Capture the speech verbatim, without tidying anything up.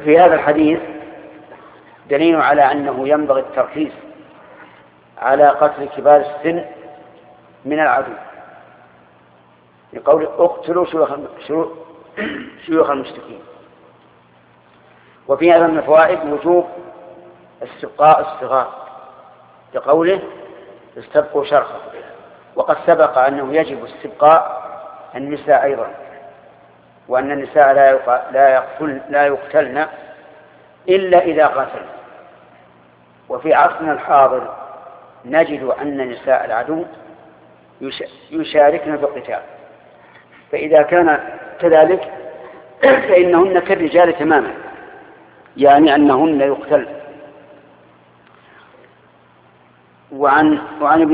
في هذا الحديث دليل على أنه ينبغي التركيز على قتل كبار السن من العدو، لقول اقتلوا شيوخ المشركين. وفي هذا من الفوائد وجوب استبقاء الصغار، لقوله استبقوا شرخا، وقد سبق أنه يجب استبقاء النساء أيضا، وأن النساء لا يقتل لا يقتلن إلا إذا قتل. وفي عصرنا الحاضر نجد أن نساء العدو يشاركن في القتال، فإذا كان كذلك فإنهن كالرجال تماما، يعني أنهن يقتلن. وعن وعن ابن